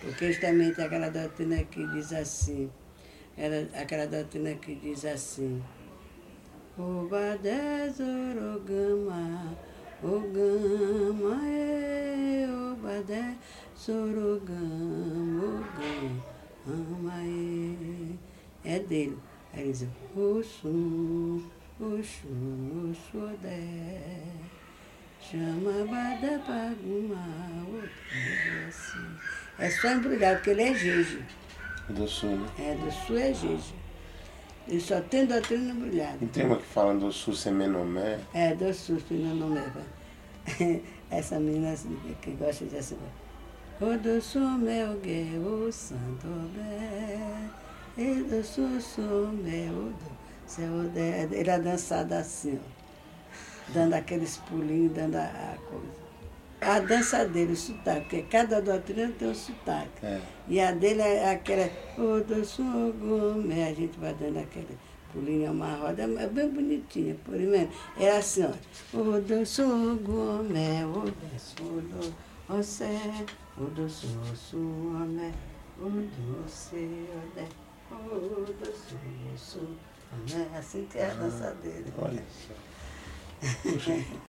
Porque justamente aquela doutrina que diz assim, aquela doutrina que diz assim, Obadé Zorogama, Ogama, Obadé Zorogama, Ogama, é dele. Aí ele diz, Oxum, Oxum, Oxodé, chama Badé Pagumá, assim. É só embrulhado, porque ele é jeje. Do sul, né? É, do sul é jeje. Ele só tem doutrina embrulhada. E tem uma que fala do sul ser menomé. É, do sul, se não leva. Essa menina que gosta de assim. O do sul, meu guerreiro, o santo bé. E do sul, meu do céu. Ele é dançado assim, ó. Dando aqueles pulinhos, dando a coisa. A dança dele, o sotaque, porque cada doutrina tem um sotaque. É. E a dele é aquela, o do sugumé, a gente vai dando aquele pulinho, uma roda, é bem bonitinha, por exemplo. É assim, ó, o do sugumé, o do sul, o cé, o do sugumé, o do céu, o do sul, assim que é a dança dele. Olha só.